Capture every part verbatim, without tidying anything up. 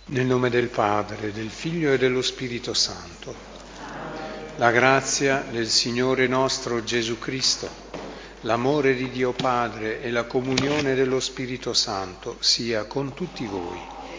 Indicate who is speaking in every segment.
Speaker 1: Nel nome del Padre, del Figlio e dello Spirito Santo. La grazia del Signore nostro Gesù Cristo, l'amore di Dio Padre e la comunione dello Spirito Santo sia con tutti voi.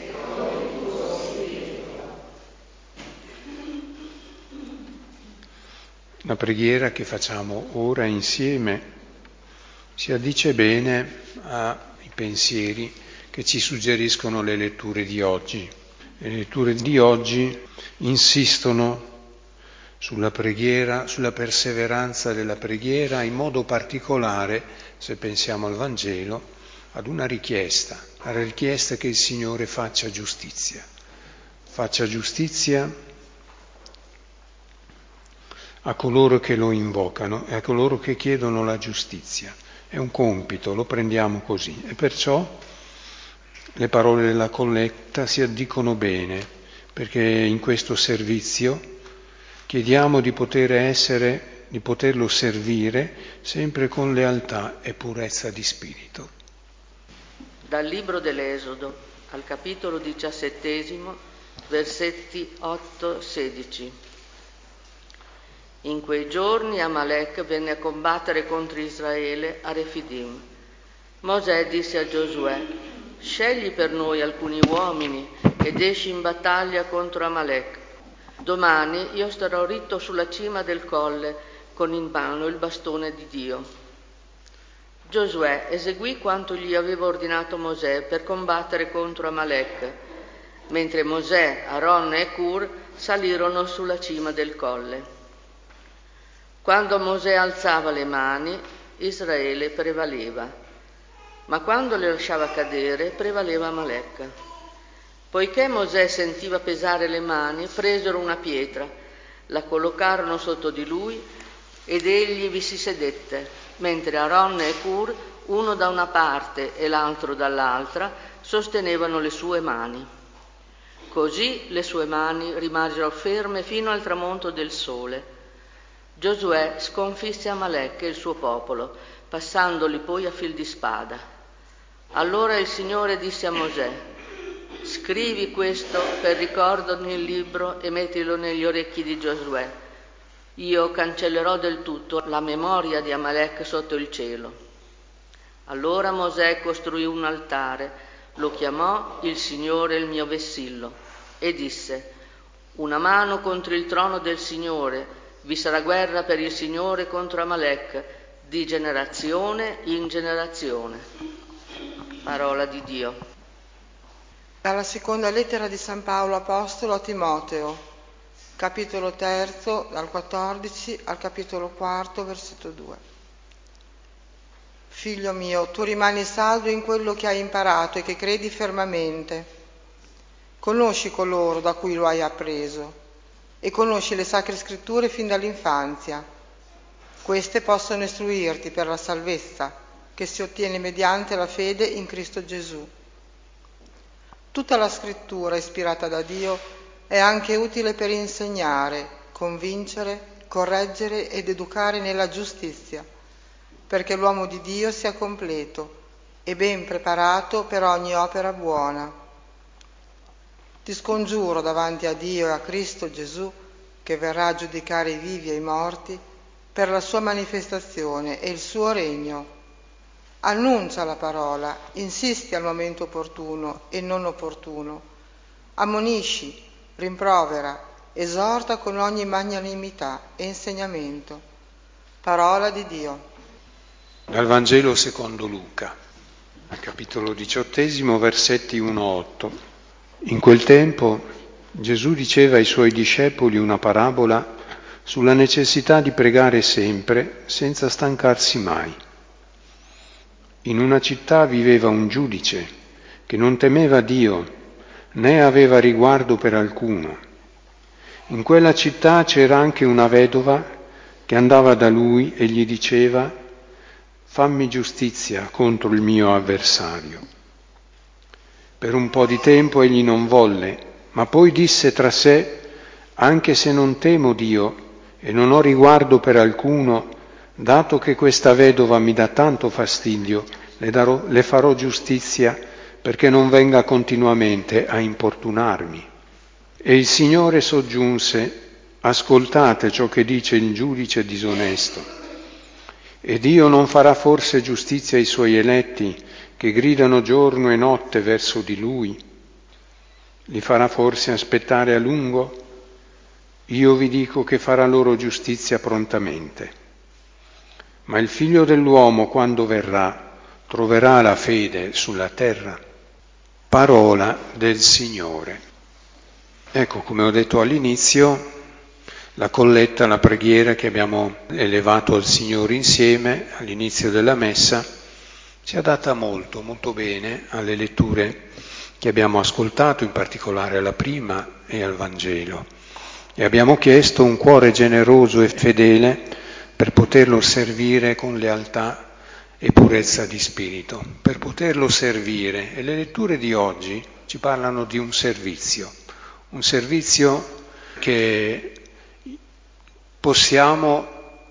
Speaker 1: La preghiera che facciamo ora insieme si addice bene ai pensieri che ci suggeriscono le letture di oggi. Le letture di oggi insistono sulla preghiera, sulla perseveranza della preghiera, in modo particolare, se pensiamo al Vangelo, ad una richiesta, la richiesta che il Signore faccia giustizia. Faccia giustizia a coloro che lo invocano e a coloro che chiedono la giustizia. È un compito, lo prendiamo così, e perciò le parole della colletta si addicono bene, perché in questo servizio chiediamo di poter essere, di poterlo servire sempre con lealtà e purezza di spirito.
Speaker 2: Dal libro dell'Esodo al capitolo diciassettesimo, versetti otto sedici. In quei giorni Amalek venne a combattere contro Israele a Refidim. Mosè disse a Giosuè: scegli per noi alcuni uomini ed esci in battaglia contro Amalek. Domani io starò ritto sulla cima del colle con in mano il bastone di Dio. Giosuè eseguì quanto gli aveva ordinato Mosè per combattere contro Amalek, mentre Mosè, Aaron e Cur salirono sulla cima del colle. Quando Mosè alzava le mani, Israele prevaleva, ma quando le lasciava cadere, prevaleva Amalek. Poiché Mosè sentiva pesare le mani, presero una pietra, la collocarono sotto di lui ed egli vi si sedette, mentre Aaron e Cur, uno da una parte e l'altro dall'altra, sostenevano le sue mani. Così le sue mani rimasero ferme fino al tramonto del sole. Giosuè sconfisse Amalek e il suo popolo, passandoli poi a fil di spada. Allora il Signore disse a Mosè: scrivi questo per ricordo nel libro e mettilo negli orecchi di Giosuè. Io cancellerò del tutto la memoria di Amalek sotto il cielo. Allora Mosè costruì un altare, lo chiamò Il Signore il mio vessillo, e disse: una mano contro il trono del Signore, vi sarà guerra per il Signore contro Amalek, di generazione in generazione. Parola di Dio.
Speaker 3: Dalla seconda lettera di San Paolo Apostolo a Timoteo, capitolo terzo, dal quattordici al capitolo quarto, versetto due. Figlio mio, tu rimani saldo in quello che hai imparato e che credi fermamente. Conosci coloro da cui lo hai appreso e conosci le sacre scritture fin dall'infanzia. Queste possono istruirti per la salvezza che si ottiene mediante la fede in Cristo Gesù. Tutta la scrittura ispirata da Dio è anche utile per insegnare, convincere, correggere ed educare nella giustizia, perché l'uomo di Dio sia completo e ben preparato per ogni opera buona. Ti scongiuro davanti a Dio e a Cristo Gesù, che verrà a giudicare i vivi e i morti, per la sua manifestazione e il suo regno. Annuncia la parola, insisti al momento opportuno e non opportuno, ammonisci, rimprovera, esorta con ogni magnanimità e insegnamento. Parola di Dio.
Speaker 1: Dal Vangelo secondo Luca, al capitolo diciottesimo, versetti uno a otto. In quel tempo Gesù diceva ai suoi discepoli una parabola sulla necessità di pregare sempre senza stancarsi mai. In una città viveva un giudice che non temeva Dio né aveva riguardo per alcuno. In quella città c'era anche una vedova che andava da lui e gli diceva: fammi giustizia contro il mio avversario. Per un po' di tempo egli non volle, ma poi disse tra sé: anche se non temo Dio e non ho riguardo per alcuno, dato che questa vedova mi dà tanto fastidio, le, darò, le farò giustizia perché non venga continuamente a importunarmi. E il Signore soggiunse: ascoltate ciò che dice il giudice disonesto. E Dio non farà forse giustizia ai suoi eletti che gridano giorno e notte verso di Lui? Li farà forse aspettare a lungo? Io vi dico che farà loro giustizia prontamente. Ma il Figlio dell'uomo, quando verrà, troverà la fede sulla terra? Parola del Signore. Ecco, come ho detto all'inizio, la colletta, la preghiera che abbiamo elevato al Signore insieme all'inizio della Messa ci ha data molto, molto bene alle letture che abbiamo ascoltato, in particolare alla prima e al Vangelo. E abbiamo chiesto un cuore generoso e fedele per poterlo servire con lealtà e purezza di spirito, per poterlo servire. E le letture di oggi ci parlano di un servizio, un servizio che possiamo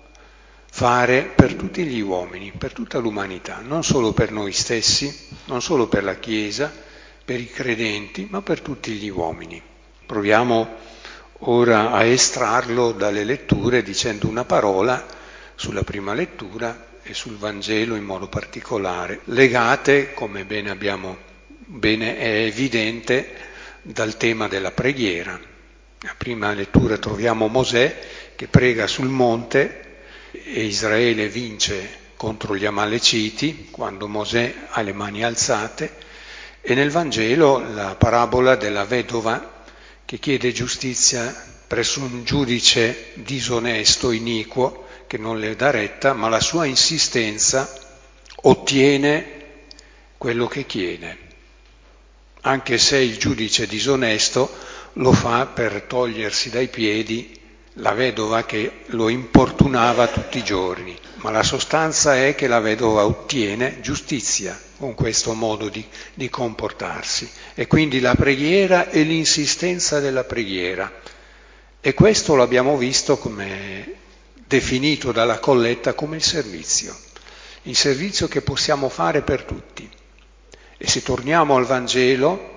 Speaker 1: fare per tutti gli uomini, per tutta l'umanità, non solo per noi stessi, non solo per la Chiesa, per i credenti, ma per tutti gli uomini. Proviamo ora a estrarlo dalle letture dicendo una parola sulla prima lettura e sul Vangelo in modo particolare, legate, come bene abbiamo, bene è evidente, dal tema della preghiera. La prima lettura troviamo Mosè che prega sul monte e Israele vince contro gli Amaleciti quando Mosè ha le mani alzate, e nel Vangelo la parabola della vedova che chiede giustizia presso un giudice disonesto, iniquo, che non le dà retta, ma la sua insistenza ottiene quello che chiede, anche se il giudice disonesto lo fa per togliersi dai piedi la vedova che lo importunava tutti i giorni, ma la sostanza è che la vedova ottiene giustizia con questo modo di, di comportarsi, e quindi la preghiera e l'insistenza della preghiera. E questo l'abbiamo visto come definito dalla colletta come il servizio, il servizio che possiamo fare per tutti. E se torniamo al Vangelo,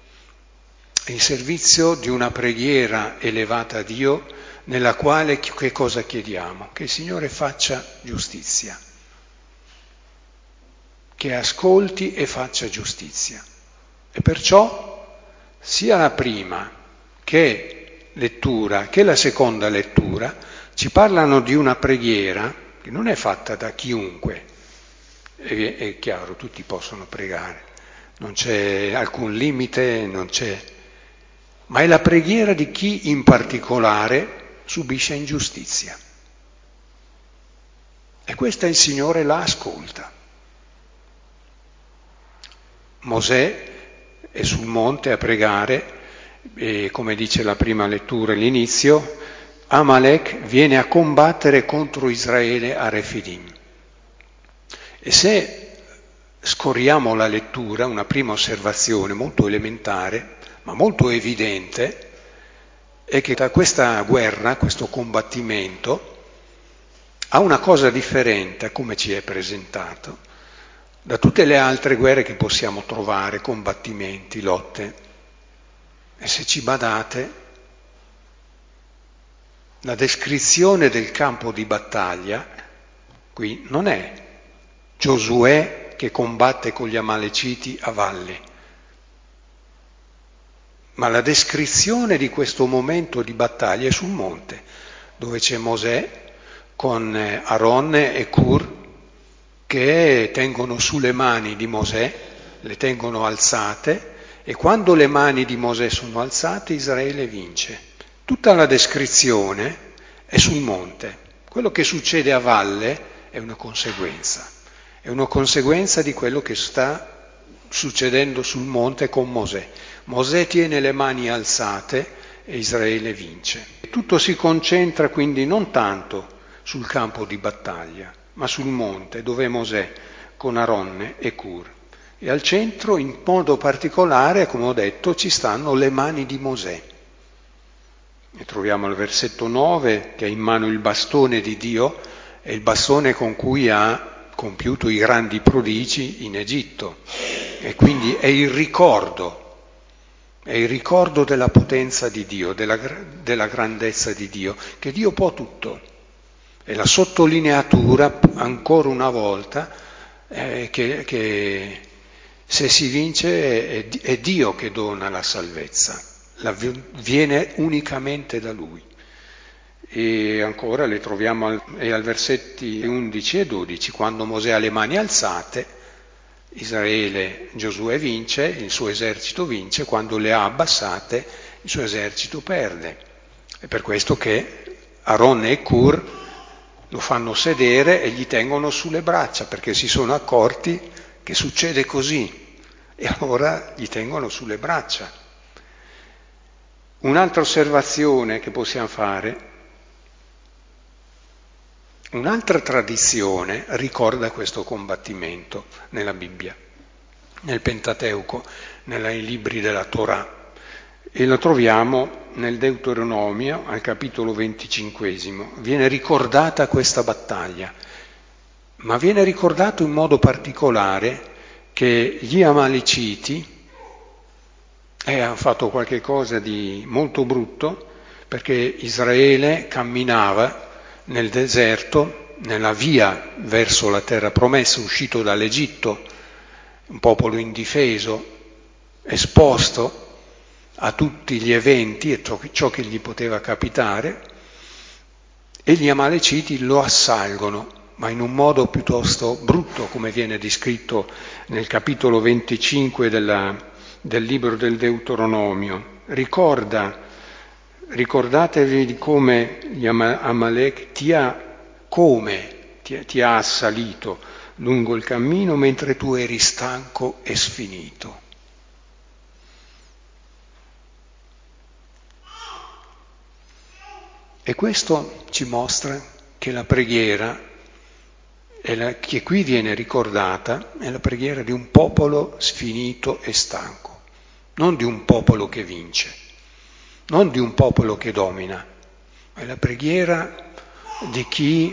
Speaker 1: il servizio di una preghiera elevata a Dio, nella quale che cosa chiediamo? Che il Signore faccia giustizia, che ascolti e faccia giustizia. E perciò sia la prima che lettura che la seconda lettura ci parlano di una preghiera che non è fatta da chiunque. È, è chiaro, tutti possono pregare, non c'è alcun limite, non c'è, ma è la preghiera di chi in particolare subisce ingiustizia. E questa il Signore la ascolta. Mosè è sul monte a pregare e, come dice la prima lettura all'inizio, Amalek viene a combattere contro Israele a Refidim. E se scorriamo la lettura, una prima osservazione molto elementare, ma molto evidente, è che da questa guerra, questo combattimento, ha una cosa differente, come ci è presentato, da tutte le altre guerre che possiamo trovare, combattimenti, lotte. E se ci badate, la descrizione del campo di battaglia qui non è Giosuè che combatte con gli Amaleciti a valle, ma la descrizione di questo momento di battaglia è sul monte, dove c'è Mosè con Aronne e Cur che tengono sulle mani di Mosè, le tengono alzate, e quando le mani di Mosè sono alzate Israele vince. Tutta la descrizione è sul monte. Quello che succede a valle è una conseguenza, è una conseguenza di quello che sta succedendo sul monte con Mosè. Mosè tiene le mani alzate e Israele vince. Tutto si concentra quindi non tanto sul campo di battaglia, ma sul monte dove Mosè con Aronne e Cur. E al centro, in modo particolare, come ho detto, ci stanno le mani di Mosè. E troviamo il versetto nove che ha in mano il bastone di Dio, è il bastone con cui ha compiuto i grandi prodigi in Egitto. e quindi è il ricordo, è il ricordo della potenza di Dio, della, della grandezza di Dio, che Dio può tutto. E la sottolineatura, ancora una volta, è che, che se si vince è, è Dio che dona la salvezza, la, viene unicamente da Lui. E ancora le troviamo al, al versetti undici e dodici, quando Mosè ha le mani alzate, Israele, Giosuè vince, il suo esercito vince, quando le ha abbassate il suo esercito perde. È per questo che Aronne e Cur lo fanno sedere e gli tengono sulle braccia, perché si sono accorti che succede così e allora gli tengono sulle braccia. Un'altra osservazione che possiamo fare: un'altra tradizione ricorda questo combattimento nella Bibbia, nel Pentateuco, nei libri della Torah, e lo troviamo nel Deuteronomio al capitolo venticinquesimo. Viene ricordata questa battaglia, ma viene ricordato in modo particolare che gli Amaleciti eh, hanno fatto qualche cosa di molto brutto, perché Israele camminava nel deserto, nella via verso la terra promessa, uscito dall'Egitto, un popolo indifeso, esposto a tutti gli eventi e ciò che gli poteva capitare, e gli Amaleciti lo assalgono, ma in un modo piuttosto brutto, come viene descritto nel capitolo venticinque della, del libro del Deuteronomio. Ricorda Ricordatevi di come gli Amalek ti ha, come ti, ti ha assalito lungo il cammino mentre tu eri stanco e sfinito. E questo ci mostra che la preghiera, è la, che qui viene ricordata, è la preghiera di un popolo sfinito e stanco, non di un popolo che vince. Non di un popolo che domina, è la preghiera di chi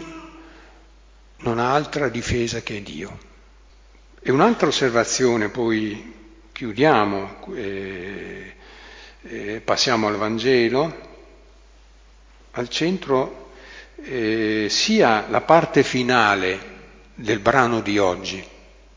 Speaker 1: non ha altra difesa che Dio. E un'altra osservazione, poi chiudiamo, e, e passiamo al Vangelo. Al centro eh, sia la parte finale del brano di oggi,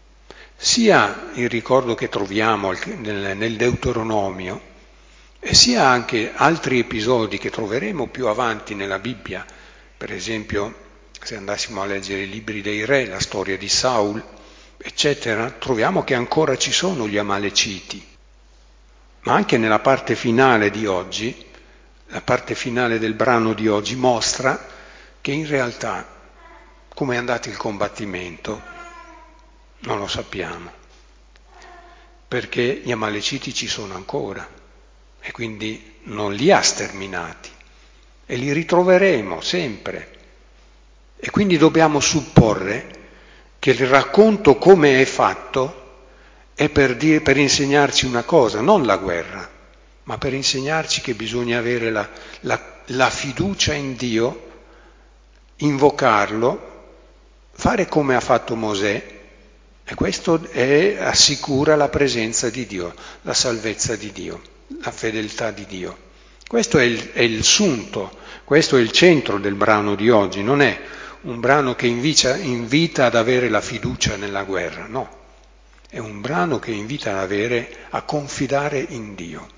Speaker 1: sia il ricordo che troviamo nel, nel Deuteronomio, e sia anche altri episodi che troveremo più avanti nella Bibbia. Per esempio, se andassimo a leggere i libri dei re, la storia di Saul, eccetera, troviamo che ancora ci sono gli Amaleciti. Ma anche nella parte finale di oggi, la parte finale del brano di oggi mostra che in realtà come è andato il combattimento non lo sappiamo, perché gli Amaleciti ci sono ancora. E quindi non li ha sterminati e li ritroveremo sempre. E quindi dobbiamo supporre che il racconto come è fatto è per, dire, per insegnarci una cosa, non la guerra, ma per insegnarci che bisogna avere la, la, la fiducia in Dio, invocarlo, fare come ha fatto Mosè, e questo è, assicura la presenza di Dio, la salvezza di Dio, la fedeltà di Dio. Questo è il, è il sunto, questo è il centro del brano di oggi, non è un brano che invita, invita ad avere la fiducia nella guerra, no, è un brano che invita ad avere, a confidare in Dio,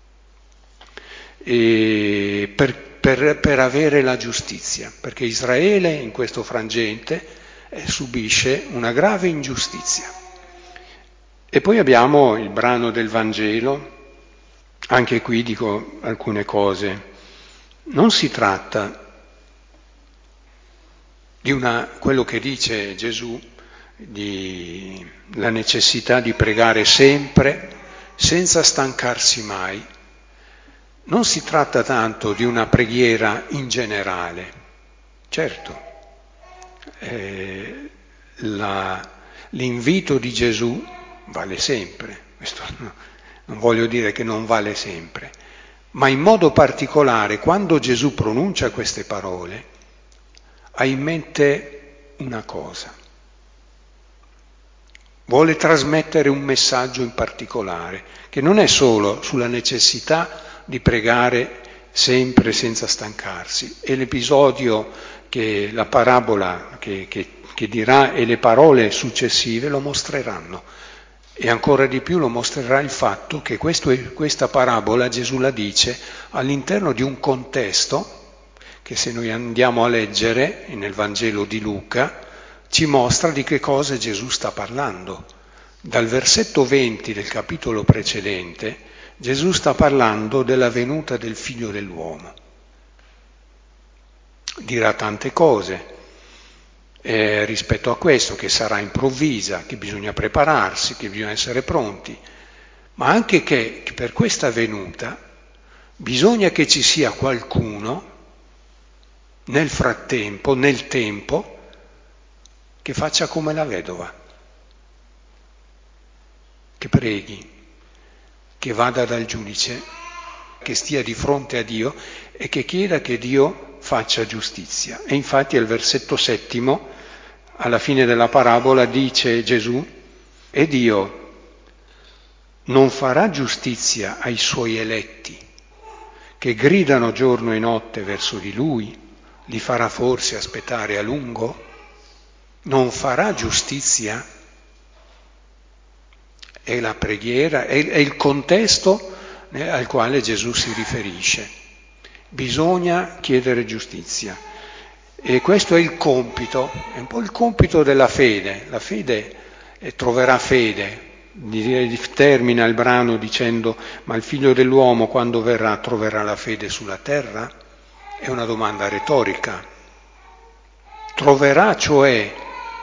Speaker 1: e per, per, per avere la giustizia, perché Israele in questo frangente eh, subisce una grave ingiustizia. E poi abbiamo il brano del Vangelo. Anche qui dico alcune cose. Non si tratta di una, quello che dice Gesù, di la necessità di pregare sempre, senza stancarsi mai. Non si tratta tanto di una preghiera in generale. Certo, eh, la, l'invito di Gesù vale sempre, questo no. Non voglio dire che non vale sempre, ma in modo particolare quando Gesù pronuncia queste parole ha in mente una cosa. vuole trasmettere un messaggio in particolare, che non è solo sulla necessità di pregare sempre senza stancarsi. E l'episodio, che la parabola che, che, che dirà e le parole successive lo mostreranno. E ancora di più lo mostrerà il fatto che questo, questa parabola Gesù la dice all'interno di un contesto che, se noi andiamo a leggere nel Vangelo di Luca, ci mostra di che cosa Gesù sta parlando. Dal versetto venti del capitolo precedente, Gesù sta parlando della venuta del Figlio dell'uomo. Dirà tante cose eh, rispetto a questo, che sarà improvvisa, che bisogna prepararsi, che bisogna essere pronti, ma anche che, che per questa venuta bisogna che ci sia qualcuno nel frattempo, nel tempo, che faccia come la vedova, che preghi, che vada dal giudice, che stia di fronte a Dio e che chieda che Dio faccia giustizia. E infatti al versetto settimo, alla fine della parabola, dice Gesù: e Dio non farà giustizia ai suoi eletti, che gridano giorno e notte verso di Lui? Li farà forse aspettare a lungo? Non farà giustizia? È la preghiera, è il contesto al quale Gesù si riferisce. Bisogna chiedere giustizia. E questo è il compito, è un po' il compito della fede. La fede eh, troverà fede. Termina il brano dicendo: ma il Figlio dell'uomo quando verrà troverà la fede sulla terra? È una domanda retorica. Troverà, cioè,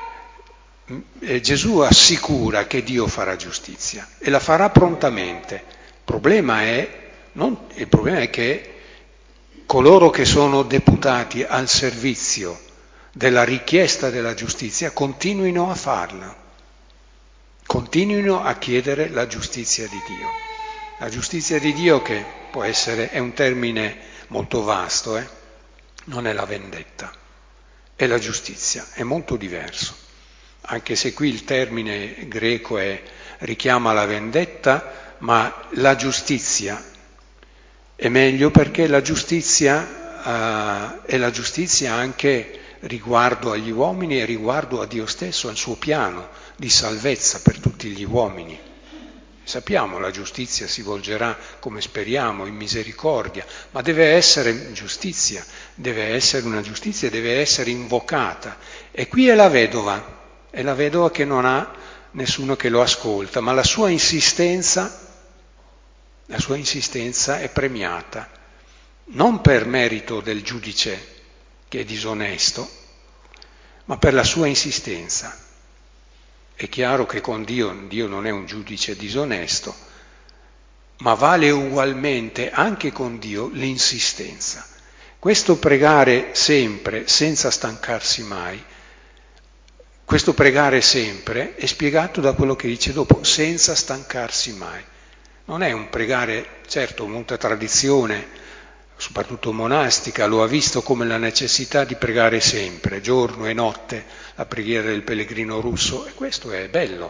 Speaker 1: eh, Gesù assicura che Dio farà giustizia e la farà prontamente. Il problema è, non, il problema è che coloro che sono deputati al servizio della richiesta della giustizia continuino a farla, continuino a chiedere la giustizia di Dio. La giustizia di Dio, che può essere, è un termine molto vasto, eh? Non è la vendetta, è la giustizia, è molto diverso. Anche se qui il termine greco è, richiama la vendetta, ma la giustizia è meglio, perché la giustizia uh, è la giustizia anche riguardo agli uomini e riguardo a Dio stesso, al suo piano di salvezza per tutti gli uomini. Sappiamo, la giustizia si volgerà, come speriamo, in misericordia, ma deve essere giustizia, deve essere una giustizia, deve essere invocata. E qui è la vedova, è la vedova che non ha nessuno che lo ascolta, ma la sua insistenza La sua insistenza è premiata, non per merito del giudice che è disonesto, ma per la sua insistenza. È chiaro che con Dio, Dio non è un giudice disonesto, ma vale ugualmente anche con Dio l'insistenza. Questo pregare sempre, senza stancarsi mai, questo pregare sempre è spiegato da quello che dice dopo: senza stancarsi mai. Non è un pregare, certo, molta tradizione, soprattutto monastica, lo ha visto come la necessità di pregare sempre, giorno e notte, la preghiera del pellegrino russo, e questo è bello.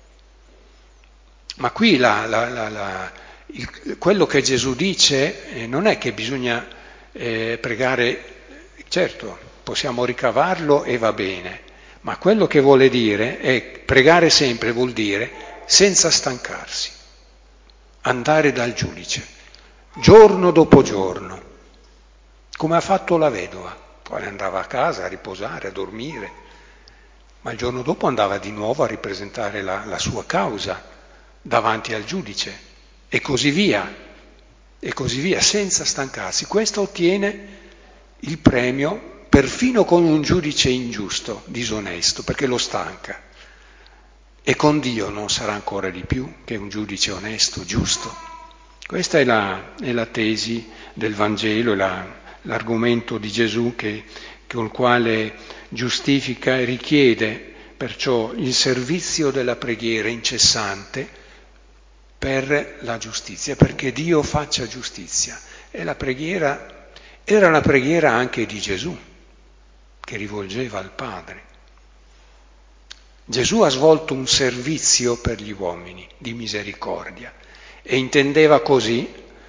Speaker 1: Ma qui la, la, la, la, il, quello che Gesù dice eh, non è che bisogna eh, pregare, certo, possiamo ricavarlo e va bene, ma quello che vuole dire è pregare sempre, vuol dire senza stancarsi. Andare dal giudice, giorno dopo giorno, come ha fatto la vedova. Poi andava a casa a riposare, a dormire, ma il giorno dopo andava di nuovo a ripresentare la, la sua causa davanti al giudice, e così via, e così via, senza stancarsi. Questo ottiene il premio perfino con un giudice ingiusto, disonesto, perché lo stanca. E con Dio non sarà ancora di più, che un giudice onesto, giusto. Questa è la, è la tesi del Vangelo, è la, l'argomento di Gesù che, col quale giustifica e richiede perciò il servizio della preghiera incessante per la giustizia, perché Dio faccia giustizia. E la preghiera era la preghiera anche di Gesù, che rivolgeva al Padre. Gesù ha svolto un servizio per gli uomini di misericordia e intendeva così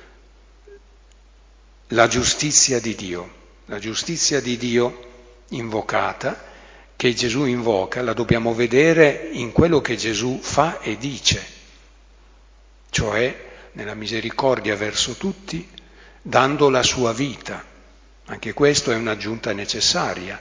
Speaker 1: la giustizia di Dio. La giustizia di Dio invocata, che Gesù invoca, la dobbiamo vedere in quello che Gesù fa e dice, cioè nella misericordia verso tutti, dando la sua vita. Anche questo è un'aggiunta necessaria.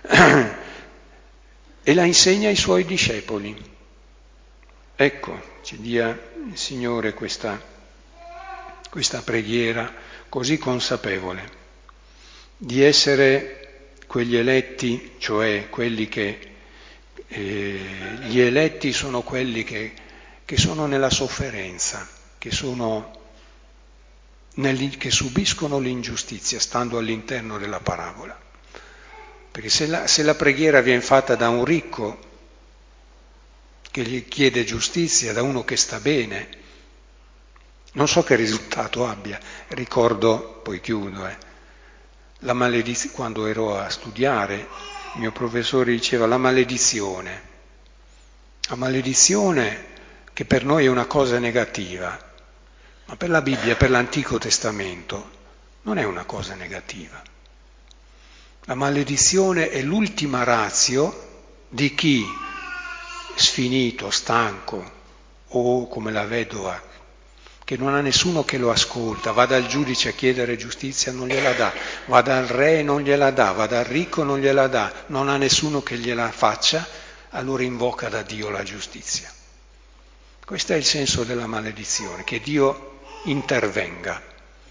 Speaker 1: E la insegna ai suoi discepoli. Ecco, ci dia il Signore questa, questa preghiera così consapevole di essere quegli eletti, cioè quelli che eh, gli eletti sono quelli che, che sono nella sofferenza, che sono nel, che subiscono l'ingiustizia stando all'interno della parabola. Perché se la, se la preghiera viene fatta da un ricco che gli chiede giustizia, da uno che sta bene, non so che risultato abbia. Ricordo, poi chiudo, eh, la maledizione, quando ero a studiare, il mio professore diceva la maledizione. La maledizione che per noi è una cosa negativa, ma per la Bibbia, per l'Antico Testamento, non è una cosa negativa. La maledizione è l'ultima ratio di chi, sfinito, stanco, o come la vedova, che non ha nessuno che lo ascolta, va dal giudice a chiedere giustizia, non gliela dà, va dal re, non gliela dà, va dal ricco, non gliela dà, non ha nessuno che gliela faccia, allora invoca da Dio la giustizia. Questo è il senso della maledizione, che Dio intervenga.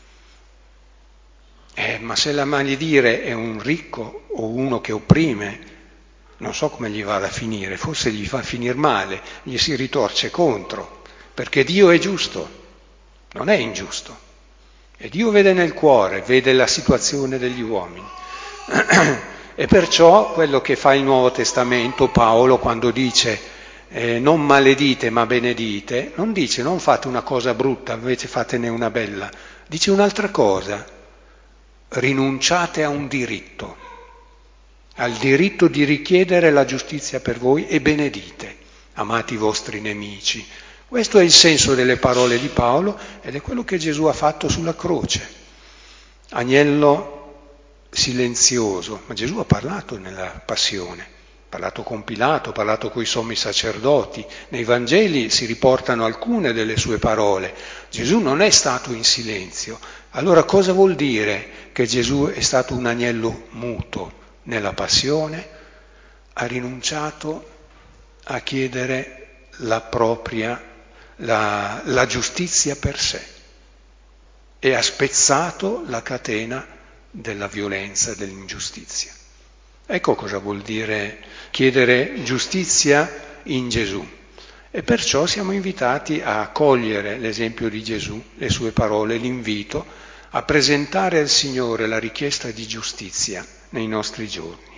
Speaker 1: Eh, ma se la maledire è un ricco o uno che opprime, non so come gli vada a finire, forse gli fa finire male, gli si ritorce contro, perché Dio è giusto, non è ingiusto. E Dio vede nel cuore, vede la situazione degli uomini. E perciò quello che fa il Nuovo Testamento, Paolo, quando dice eh, non maledite ma benedite, non dice non fate una cosa brutta, invece fatene una bella, dice un'altra cosa. Rinunciate a un diritto, al diritto di richiedere la giustizia per voi e benedite, amate i vostri nemici. Questo è il senso delle parole di Paolo ed è quello che Gesù ha fatto sulla croce. Agnello silenzioso, ma Gesù ha parlato nella passione, ha parlato con Pilato, ha parlato coi sommi sacerdoti, nei Vangeli si riportano alcune delle sue parole. Gesù non è stato in silenzio. Allora cosa vuol dire che Gesù è stato un agnello muto nella passione? Ha rinunciato a chiedere la propria, la, la giustizia per sé e ha spezzato la catena della violenza e dell'ingiustizia. Ecco cosa vuol dire chiedere giustizia in Gesù. E perciò siamo invitati a cogliere l'esempio di Gesù, le sue parole, l'invito a presentare al Signore la richiesta di giustizia nei nostri giorni.